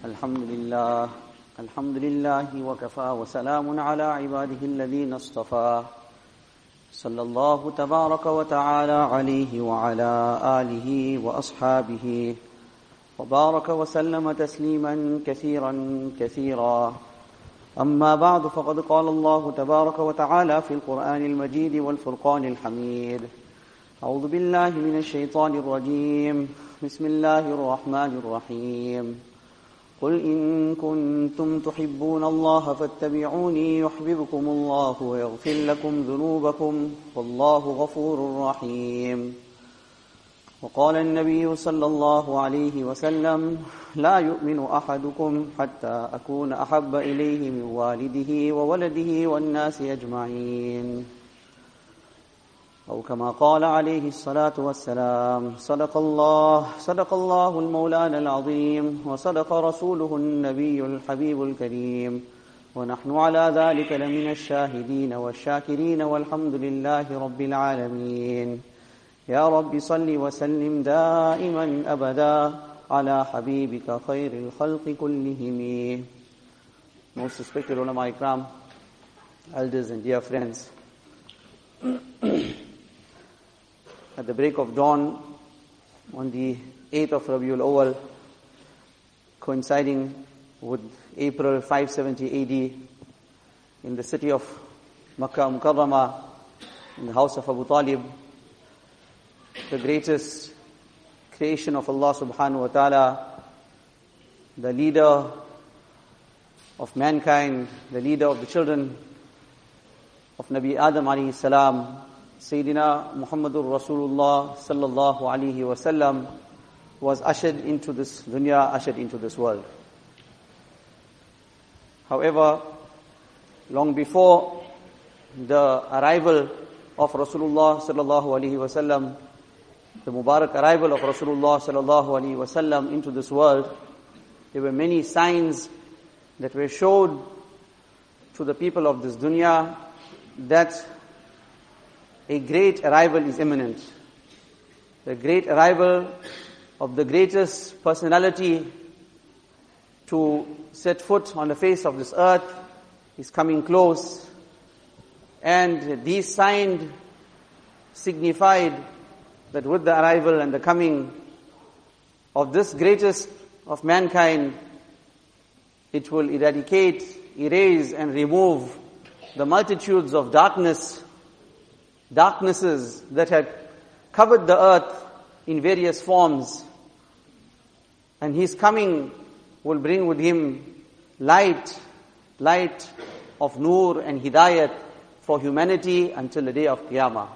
الحمد لله وكفى وسلام على عباده الذين اصطفى صلى الله تبارك وتعالى عليه وعلى آله وأصحابه وبارك وسلم تسليما كثيرا أما بعد فقد قال الله تبارك وتعالى في القرآن المجيد والفرقان الحميد أعوذ بالله من الشيطان الرجيم بسم الله الرحمن الرحيم قل إن كنتم تحبون الله فاتبعوني يحببكم الله ويغفر لكم ذنوبكم والله غفور رحيم وقال النبي صلى الله عليه وسلم لا يؤمن أحدكم حتى أكون أحب إليه من والده وولده والناس أجمعين أو كما قال عليه الصلاة والسلام صدق الله المولانا العظيم وصدق رسوله النبي الحبيب الكريم ونحن على ذلك لمن الشاهدين والشاكرين والحمد لله رب العالمين يا رب صل وسلم دائما أبدا على حبيبك خير الخلق كلهم. Most respected ulama ikram, elders and dear friends, at the break of dawn on the 8th of Rabiul Awwal, coinciding with April 570 AD, in the city of Makkah Mukarramah, in the house of Abu Talib, the greatest creation of Allah subhanahu wa ta'ala, the leader of mankind, the leader of the children of Nabi Adam alayhi salam, Sayyidina Muhammadur Rasulullah sallallahu alayhi wasallam, was ushered into this dunya, ushered into this world. However, long before the arrival of Rasulullah sallallahu alayhi wasallam, the Mubarak arrival of Rasulullah sallallahu alayhi wasallam into this world, there were many signs that were showed to the people of this dunya that a great arrival is imminent. The great arrival of the greatest personality to set foot on the face of this earth is coming close. And these signs signified that with the arrival and the coming of this greatest of mankind, it will eradicate, erase and remove the multitudes of darknesses that had covered the earth in various forms. And his coming will bring with him light of nur and hidayat for humanity until the day of Qiyamah.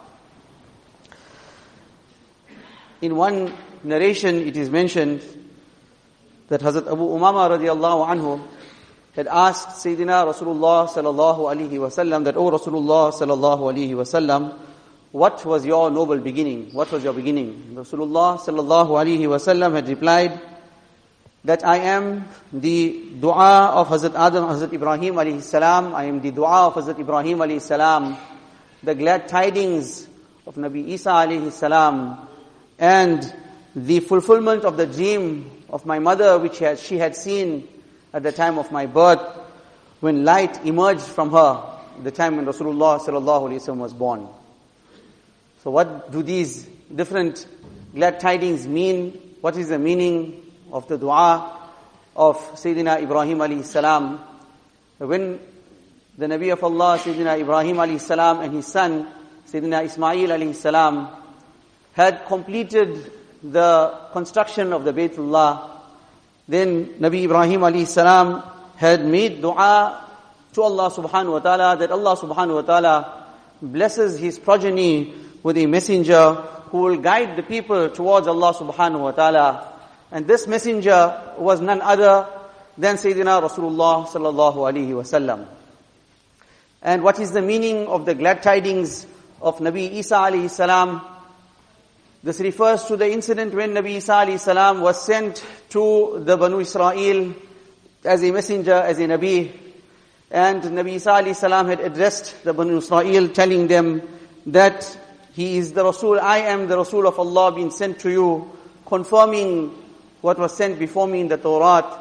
In one narration it is mentioned that Hazrat Abu Umama radiallahu anhu had asked Sayyidina Rasulullah sallallahu alaihi wasallam that, O Rasulullah sallallahu alaihi wasallam, what was your noble beginning? What was your beginning? Rasulullah sallallahu alaihi wasallam had replied that I am the dua of Hazrat Adam, Hazrat Ibrahim alayhi salam. I am the dua of Hazrat Ibrahim alayhi salam, the glad tidings of Nabi Isa alayhi salam, and the fulfillment of the dream of my mother which she had seen at the time of my birth, when light emerged from her, the time when Rasulullah sallallahu alaihi wasallam was born. So what do these different glad tidings mean? What is the meaning of the dua of Sayyidina Ibrahim alayhi salam? When the Nabi of Allah, Sayyidina Ibrahim alayhi salam, and his son, Sayyidina Ismail alayhi salam, had completed the construction of the Baytullah, then Nabi Ibrahim alayhi salam had made dua to Allah subhanahu wa ta'ala that Allah subhanahu wa ta'ala blesses his progeny with a messenger who will guide the people towards Allah subhanahu wa ta'ala. And this messenger was none other than Sayyidina Rasulullah sallallahu alayhi wasallam. And what is the meaning of the glad tidings of Nabi Isa alayhi salam? This refers to the incident when Nabi Isa alayhi salam was sent to the Banu Israel as a messenger, as a Nabi. And Nabi Isa alayhi salam had addressed the Banu Israel, telling them that he is the Rasul, I am the Rasul of Allah being sent to you, confirming what was sent before me in the Torah.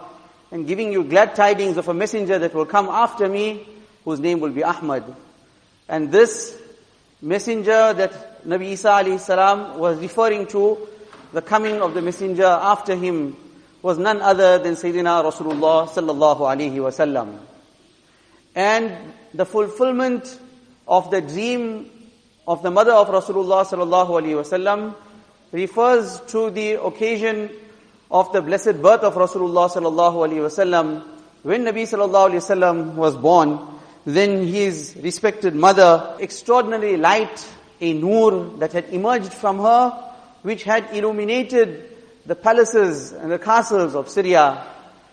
and giving you glad tidings of a messenger that will come after me, whose name will be Ahmad. And this messenger that Nabi Isa alayhi salam was referring to, the coming of the messenger after him, was none other than Sayyidina Rasulullah sallallahu alayhi wasallam. And the fulfillment of the dream of the mother of Rasulullah sallallahu alayhi wasallam refers to the occasion of the blessed birth of Rasulullah sallallahu alayhi wasallam. When Nabi sallallahu alayhi wasallam was born, then his respected mother, extraordinary light, a nur that had emerged from her, which had illuminated the palaces and the castles of Syria.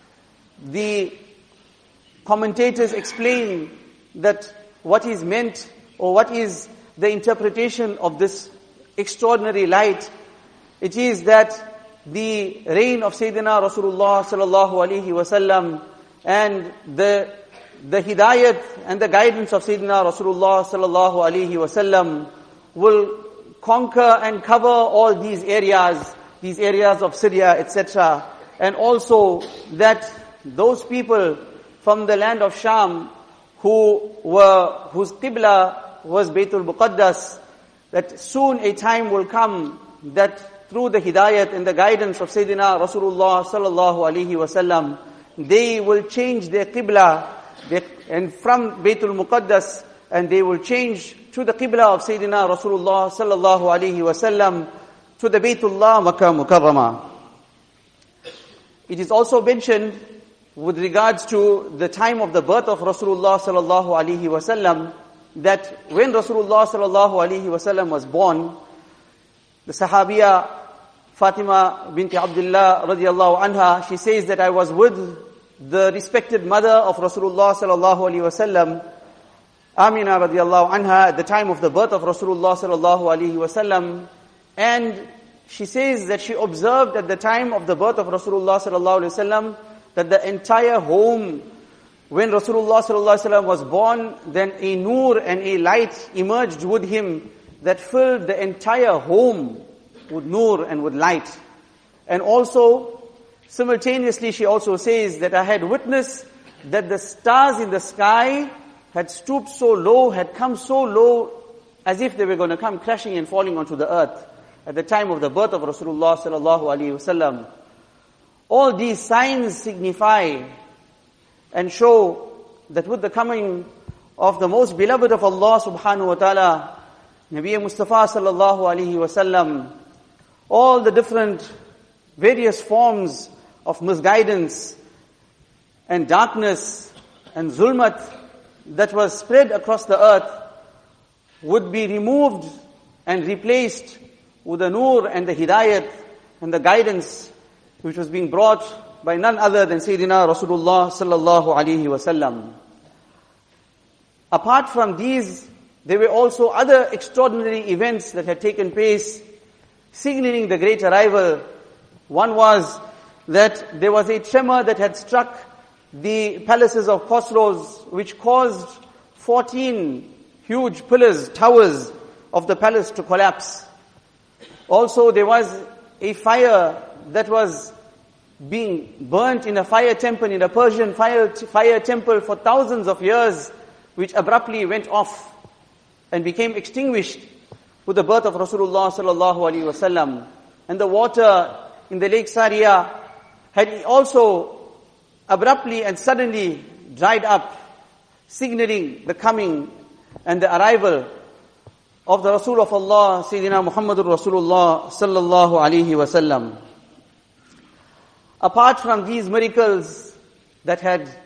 The commentators explain that what is meant, or what is the interpretation of this extraordinary light. It is that the reign of Sayyidina Rasulullah sallallahu alaihi wasallam and the hidayat and the guidance of Sayyidina Rasulullah sallallahu alaihi wasallam will conquer and cover all these areas of Syria, etc. And also that those people from the land of Sham whose qibla was Baytul Muqaddas, that soon a time will come that through the hidayat and the guidance of Sayyidina Rasulullah sallallahu alaihi wasallam, they will change their qibla and from Baytul Muqaddas, and they will change to the qibla of Sayyidina Rasulullah sallallahu alaihi wasallam, to the Baytullah Makkah Mukarramah. It is also mentioned with regards to the time of the birth of Rasulullah sallallahu alaihi wasallam, that when Rasulullah sallallahu alaihi wasallam was born, the Sahabiya Fatima binti Abdullah radiallahu anha, she says that I was with the respected mother of Rasulullah sallallahu alaihi wasallam, Amina radiallahu anha, at the time of the birth of Rasulullah sallallahu alaihi wasallam, and she says that she observed at the time of the birth of Rasulullah sallallahu alaihi wasallam that the entire home, when Rasulullah sallallahu alaihi wasallam was born, then a nur and a light emerged with him that filled the entire home with nur and with light. And also, simultaneously, she also says that I had witnessed that the stars in the sky had stooped so low, had come so low, as if they were going to come crashing and falling onto the earth at the time of the birth of Rasulullah sallallahu alaihi wasallam. All these signs signify and show that with the coming of the most beloved of Allah subhanahu wa ta'ala, Nabi Mustafa sallallahu alaihi wasallam, all the different various forms of misguidance and darkness and zulmat that was spread across the earth would be removed and replaced with the nur and the hidayat and the guidance which was being brought by none other than Sayyidina Rasulullah sallallahu alaihi wasallam. Apart from these, there were also other extraordinary events that had taken place, signaling the great arrival. One was that there was a tremor that had struck the palaces of Khosrows, which caused 14 huge pillars, towers of the palace to collapse. Also, there was a fire that was being burnt in a fire temple, in a Persian fire temple for thousands of years, which abruptly went off and became extinguished with the birth of Rasulullah sallallahu alaihi wasallam. And the water in the Lake Saria had also abruptly and suddenly dried up, signaling the coming and the arrival of the Rasul of Allah, Sayyidina Muhammadur Rasulullah sallallahu alaihi wasallam. Apart from these miracles that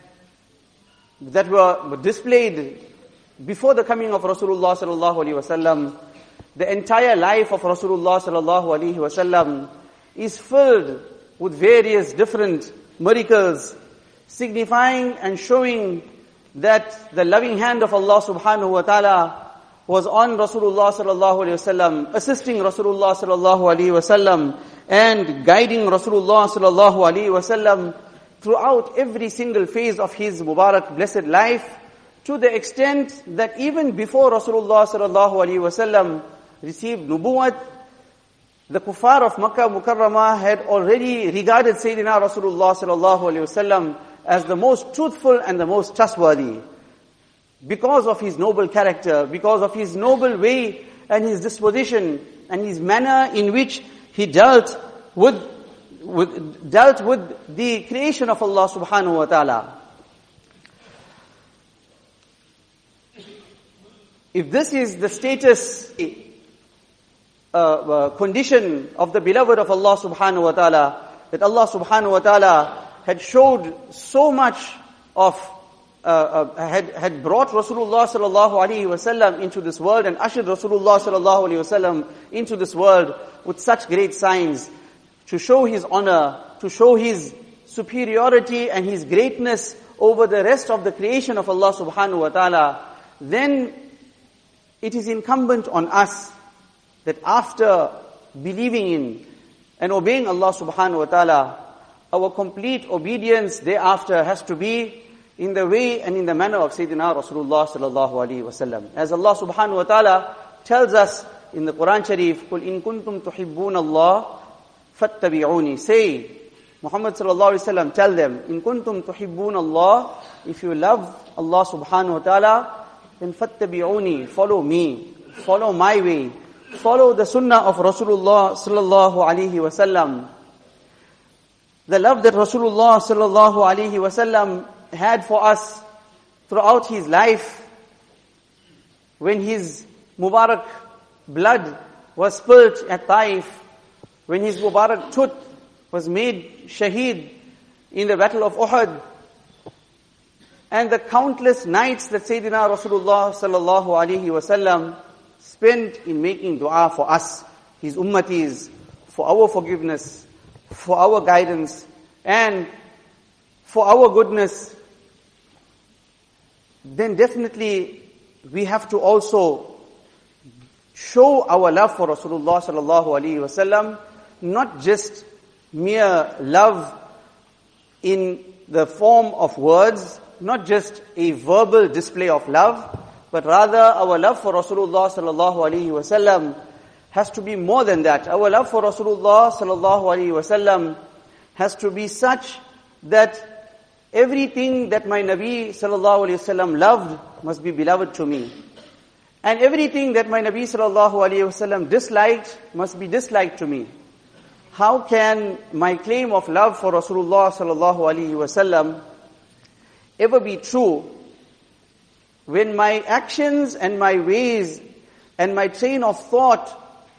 were displayed before the coming of Rasulullah sallallahu alaihi wasallam, the entire life of Rasulullah sallallahu alaihi wasallam is filled with various different miracles, signifying and showing that the loving hand of Allah subhanahu wa ta'ala was on Rasulullah sallallahu alaihi wasallam, assisting Rasulullah sallallahu alaihi wasallam and guiding Rasulullah sallallahu alaihi wasallam throughout every single phase of his Mubarak blessed life, to the extent that even before Rasulullah sallallahu alaihi wasallam received nubuwwat, The kuffar of Makkah Mukarramah had already regarded Sayyidina Rasulullah sallallahu alaihi wasallam as the most truthful and the most trustworthy, because of his noble character, because of his noble way and his disposition and his manner in which he dealt with the creation of Allah subhanahu wa ta'ala. If this is the status, condition of the beloved of Allah subhanahu wa ta'ala, that Allah subhanahu wa ta'ala had showed so much of, had brought Rasulullah sallallahu alaihi wasallam into this world and ushered Rasulullah sallallahu alaihi wasallam into this world with such great signs, to show his honor, to show his superiority and his greatness over the rest of the creation of Allah subhanahu wa ta'ala, then it is incumbent on us that after believing in and obeying Allah subhanahu wa ta'ala, our complete obedience thereafter has to be in the way and in the manner of Sayyidina Rasulullah sallallahu alaihi wasallam. As Allah subhanahu wa ta'ala tells us in the Quran Sharif, قُلْ إِن كُنْتُمْ تُحِبُّونَ اللَّهِ فَاتَّبِعُونِ. Say, Muhammad sallallahu alaihi wasallam, tell them, إِن كُنْتُمْ تُحِبُّونَ اللَّهِ, if you love Allah subhanahu wa ta'ala, then فَاتَّبِعُونِ, follow me, follow my way, follow the sunnah of Rasulullah sallallahu alaihi wasallam. The love that Rasulullah sallallahu alaihi wasallam had for us throughout his life, when his Mubarak blood was spilt at Taif, when his Mubarak tooth was made shaheed in the battle of Uhud, and the countless nights that Sayyidina Rasulullah sallallahu alaihi wasallam spent in making dua for us, his ummatis, for our forgiveness, for our guidance, and for our goodness, then definitely we have to also show our love for Rasulullah sallallahu alaihi wasallam, not just mere love in the form of words, not just a verbal display of love, but rather our love for Rasulullah sallallahu alaihi wasallam has to be more than that. Our love for Rasulullah sallallahu alaihi wasallam has to be such that everything that my Nabi sallallahu alaihi wasallam loved must be beloved to me, and everything that my Nabi sallallahu alaihi wasallam disliked must be disliked to me. How can my claim of love for Rasulullah sallallahu alaihi wasallam ever be true when my actions and my ways and my train of thought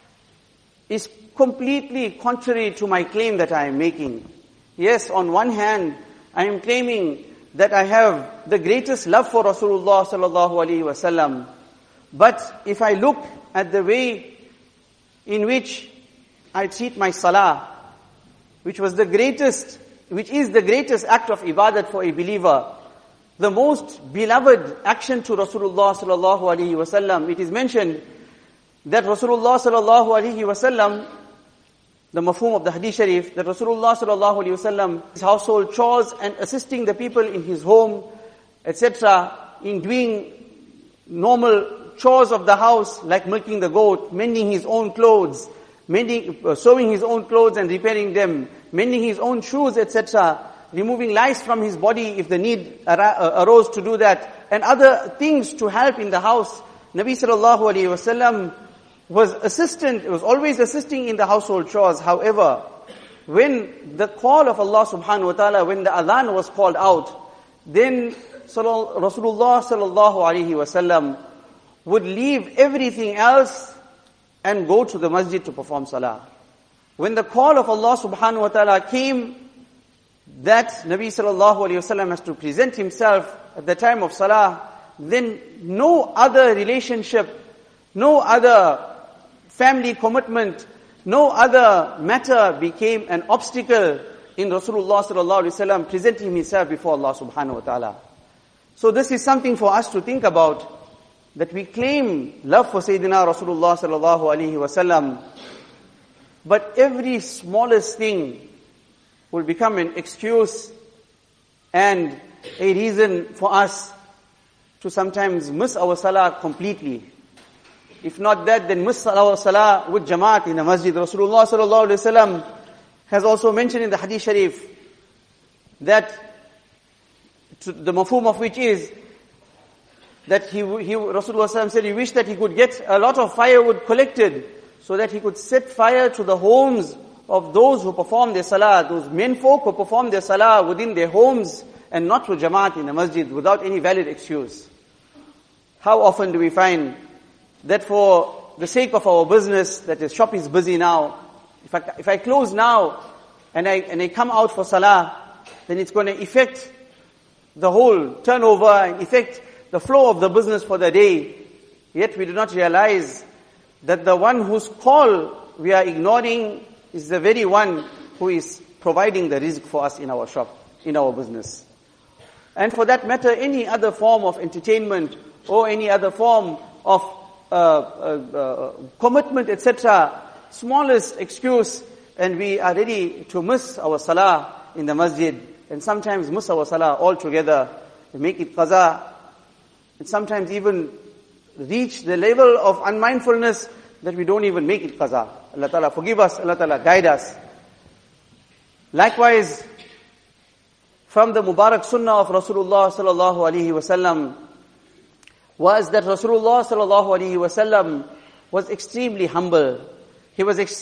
is completely contrary to my claim that I am making? Yes, on one hand, I am claiming that I have the greatest love for Rasulullah sallallahu alaihi wasallam. But if I look at the way in which I treat my salah, which is the greatest act of ibadat for a believer, the most beloved action to Rasulullah sallallahu alaihi wasallam, it is mentioned that Rasulullah sallallahu alaihi wasallam, the mafhum of the hadith sharif, that Rasulullah sallallahu alaihi wasallam, his household chores and assisting the people in his home, etc., in doing normal chores of the house, like milking the goat, mending his own clothes, sewing his own clothes and repairing them, mending his own shoes, etc., removing lice from his body if the need arose to do that, and other things to help in the house. Nabi sallallahu alaihi wasallam was always assisting in the household chores. However, when the call of Allah subhanahu wa ta'ala, when the adhan was called out, then Rasulullah sallallahu alaihi wasallam would leave everything else and go to the masjid to perform salah. When the call of Allah subhanahu wa ta'ala came, that Nabi sallallahu alaihi wasallam has to present himself at the time of salah, then no other relationship, no other family commitment, no other matter became an obstacle in Rasulullah sallallahu alaihi wasallam presenting himself before Allah subhanahu wa ta'ala. So this is something for us to think about, that we claim love for Sayyidina Rasulullah sallallahu alaihi wasallam, but every smallest thing will become an excuse and a reason for us to sometimes miss our salah completely. If not that, then miss our salah with jamaat in the masjid. Rasulullah sallallahu alaihi wasallam has also mentioned in the hadith sharif that the mafhum of which is that Rasulullah sallallahu said he wished that he could get a lot of firewood collected so that he could set fire to the homes of those who perform their salah, those men folk who perform their salah within their homes and not with jamaat in the masjid without any valid excuse. How often do we find that for the sake of our business, that the shop is busy now, if I close now and I come out for salah, then it's going to affect the whole turnover and affect the flow of the business for the day. Yet we do not realize that the one whose call we are ignoring is the very one who is providing the rizq for us in our shop, in our business. And for that matter, any other form of entertainment or any other form of commitment, etc., smallest excuse, and we are ready to miss our salah in the masjid, and sometimes miss our salah altogether, and make it qaza, and sometimes even reach the level of unmindfulness that we don't even make it qaza. Allah Ta'ala forgive us, Allah Ta'ala guide us. Likewise, from the Mubarak Sunnah of Rasulullah sallallahu alaihi wasallam was that Rasulullah sallallahu alaihi wasallam was extremely humble. He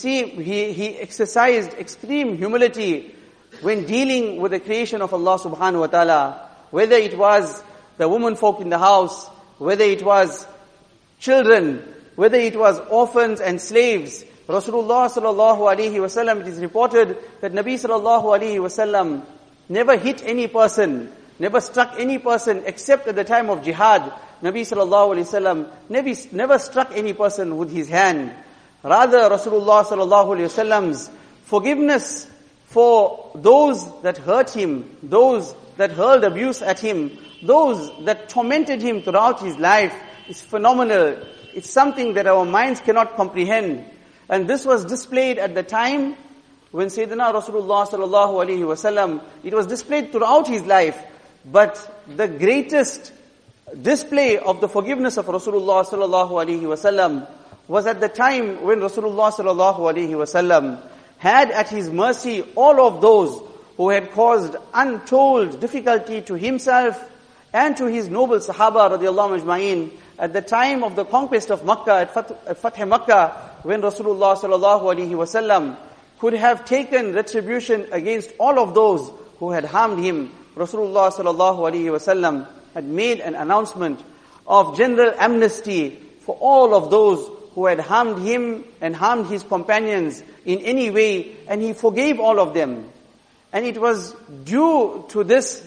exercised extreme humility when dealing with the creation of Allah subhanahu wa ta'ala, whether it was the women folk in the house, whether it was children, whether it was orphans and slaves. Rasulullah sallallahu alaihi wasallam, it is reported that Nabi sallallahu alaihi wasallam never hit any person, never struck any person except at the time of jihad. Nabi sallallahu alaihi wasallam never struck any person with his hand. Rather, Rasulullah sallallahu alaihi wasallam's forgiveness for those that hurt him, those that hurled abuse at him, those that tormented him throughout his life is phenomenal. It's something that our minds cannot comprehend. And this was displayed at the time when Sayyidina Rasulullah sallallahu alaihi wasallam, it was displayed throughout his life. But the greatest display of the forgiveness of Rasulullah sallallahu alaihi wasallam was at the time when Rasulullah sallallahu alaihi wasallam had at his mercy all of those who had caused untold difficulty to himself and to his noble Sahaba radiallahu ajma'in at the time of the conquest of Makkah, at Fath Makkah, when Rasulullah sallallahu alaihi wasallam could have taken retribution against all of those who had harmed him. Rasulullah sallallahu alaihi wasallam had made an announcement of general amnesty for all of those who had harmed him and harmed his companions in any way, and he forgave all of them. And it was due to this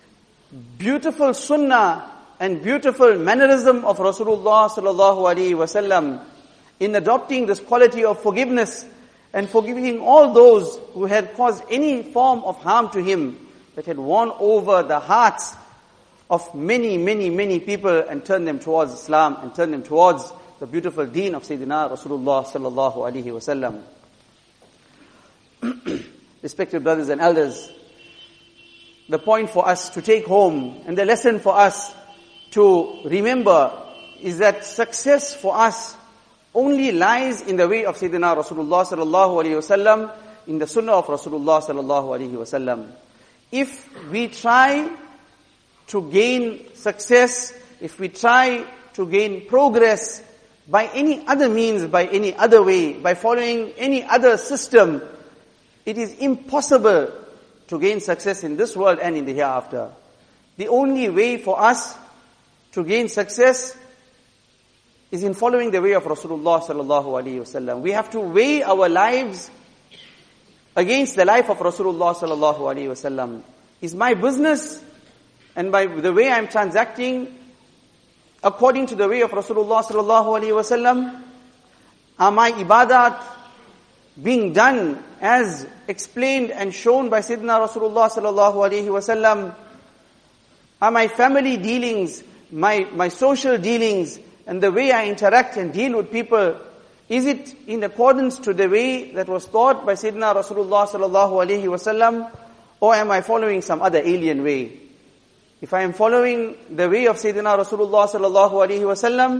beautiful sunnah and beautiful mannerism of Rasulullah sallallahu alaihi wasallam in adopting this quality of forgiveness and forgiving all those who had caused any form of harm to him, that had won over the hearts of many, many, many people and turned them towards Islam and turned them towards the beautiful deen of Sayyidina Rasulullah sallallahu alaihi wasallam. Respected brothers and elders, the point for us to take home and the lesson for us to remember is that success for us only lies in the way of Sayyidina Rasulullah sallallahu alaihi wasallam, in the sunnah of Rasulullah sallallahu alaihi wasallam. If we try to gain success, if we try to gain progress by any other means, by any other way, by following any other system, it is impossible to gain success in this world and in the hereafter. The only way for us to gain success is in following the way of Rasulullah sallallahu alaihi wasallam. We have to weigh our lives against the life of Rasulullah sallallahu alaihi wasallam. Is my business and by the way I'm transacting according to the way of Rasulullah sallallahu alaihi wasallam? Are my ibadat being done as explained and shown by Sayyidina Rasulullah sallallahu alaihi wasallam? Are my family dealings, my social dealings, and the way I interact and deal with people, is it in accordance to the way that was taught by Sayyidina Rasulullah sallallahu alaihi wasallam, or am I following some other alien way? If I am following the way of Sayyidina Rasulullah sallallahu alaihi wasallam,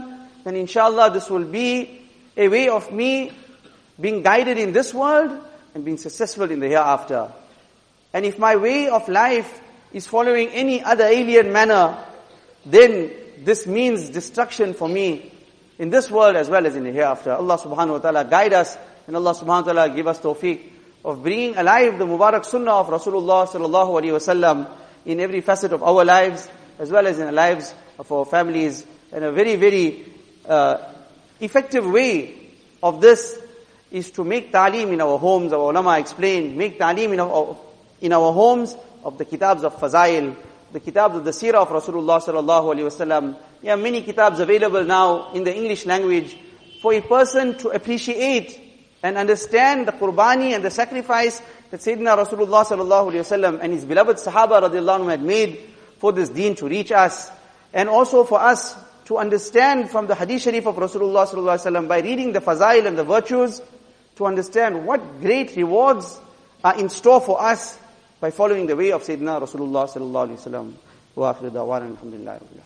then inshallah this will be a way of me being guided in this world and being successful in the hereafter. And if my way of life is following any other alien manner, then this means destruction for me in this world as well as in the hereafter. Allah subhanahu wa ta'ala guide us, and Allah subhanahu wa ta'ala give us tawfiq of bringing alive the Mubarak Sunnah of Rasulullah sallallahu alaihi wasallam in every facet of our lives, as well as in the lives of our families. And a very, very effective way of this is to make ta'aleem in our homes. Our ulama explained, make ta'aleem in our homes of the kitabs of Fazail, the kitabs of the seerah of Rasulullah sallallahu alaihi wasallam. There are many kitabs available now in the English language for a person to appreciate and understand the qurbani and the sacrifice that Sayyidina Rasulullah sallallahu alaihi wasallam and his beloved Sahaba radiallahu anhum had made for this deen to reach us. And also for us to understand from the hadith sharif of Rasulullah sallallahu alaihi wasallam, by reading the fazail and the virtues, to understand what great rewards are in store for us by following the way of Sayyidina Rasulullah sallallahu alaihi wasallam. Wa akhiru da'wana alhamdulillah.